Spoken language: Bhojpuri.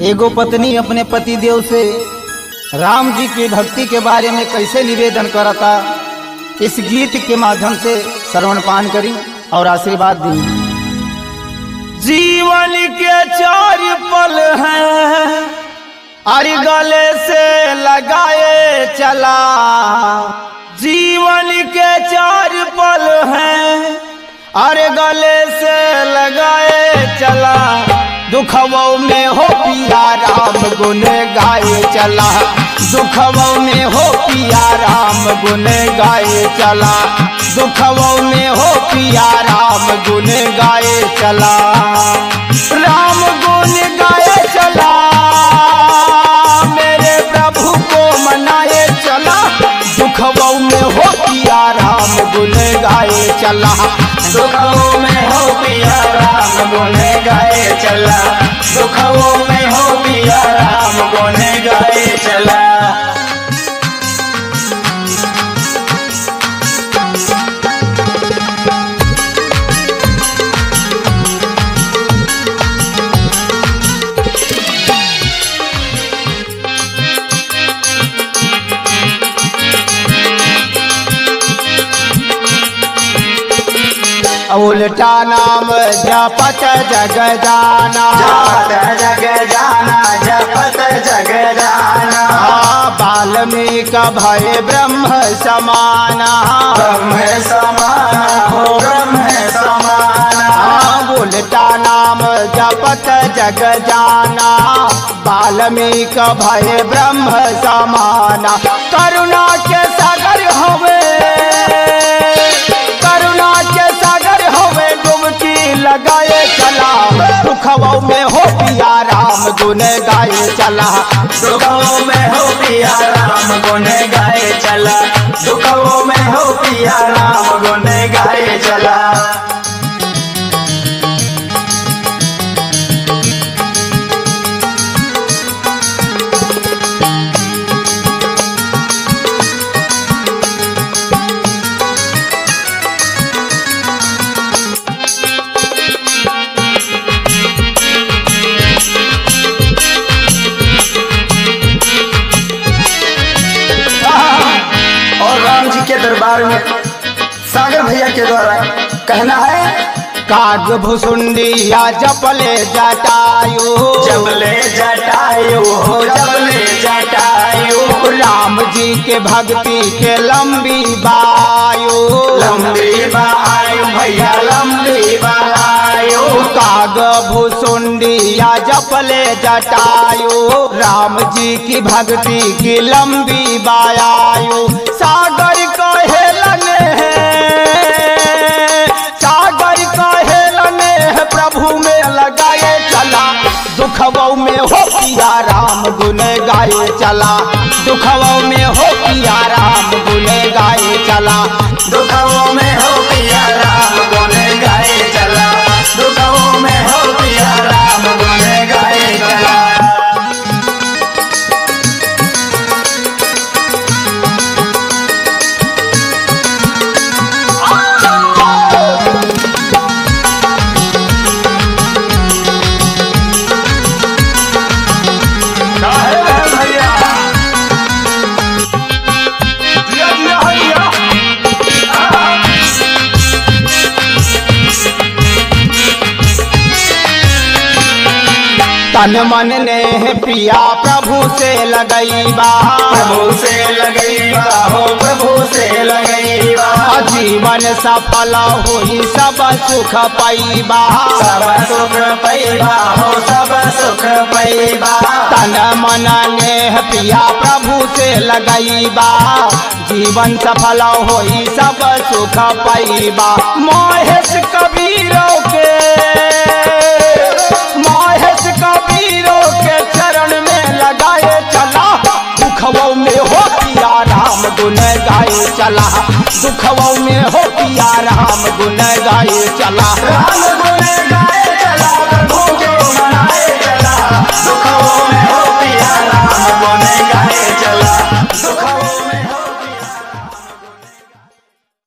एगो पत्नी अपने पति देव से राम जी की भक्ति के बारे में कैसे निवेदन करता, इस गीत के माध्यम से श्रवण पान करी और आशीर्वाद दी। जीवन के 4 पल हैं, अरे गले से लगाए चला। जीवन के 4 पल हैं, अरे गले से लगाए चला। दुखवों में हो पिया राम गुन गाए चला। दुखवों में हो पिया राम गुन गाए चला। दुखवों में हो पिया राम गुन गाए चला। राम गुन गाए चला, मेरे प्रभु को मनाए चला। दुखवों में हो पिया राम गुन गाए चला। दुखों में हो पिया राम गुन गाए चला। दुखों में हो पिया राम गुन गाए चला। उल्टा नाम जपत जग जाना। जपत जग जाना, जपत जग जाना। वाल्मीकि भय ब्रह्म समाना। ब्रह्म समाना हो ब्रह्म समाना। उल्टा नाम जपत जग जाना। वाल्मीकि भय ब्रह्म समाना। करुणा के सागर होवे, करुणा के सागर होवे, डुबकी लगाए चला। दुखवों में हो पिया राम गुन गाए चला। दुखों में हो पिया राम गुन गाए चला। दुखों में हो पिया राम गुन गाए चला। के दरबार में सागर भैया के द्वारा कहना है। काग भुसुंडिया जपले जटायु। जपले जटायु हो जपले जटायु। राम जी के भक्ति के लंबी बायु। लंबी बायु भैया लंबी बायु। काग भुसुंडिया जपले जटायु। राम जी की भक्ति की लंबी बायु। सागर कहेलने हैं, सागर कहेलने है, प्रभु में लगाए चला। दुखवों में हो पिया राम गुन गाए चला। दुखवों में हो पिया राम गुन गाए चला। दुखों में हो पिया राम गुन गाए चला। दुखों में हो पिया राम गुन गाए चला। तन मन ने पिया प्रभु से लगईबा। प्रभु से लगईबा हो प्रभु से लगईबा। जीवन सफल होई सब सुख पाईबा। सब सुख पाईबा हो सब सुख पाईबा। तन मन ने पिया प्रभु से लगईबा। जीवन सफल होई सब सुख पाईबा। महेश कबीरों के, महेश कबीरों के चरण में लगाए चला। दुखवों में हो पिया राम गुन गाए चला। दुखवों में हो पिया राम गुन गाए चला। राम गुन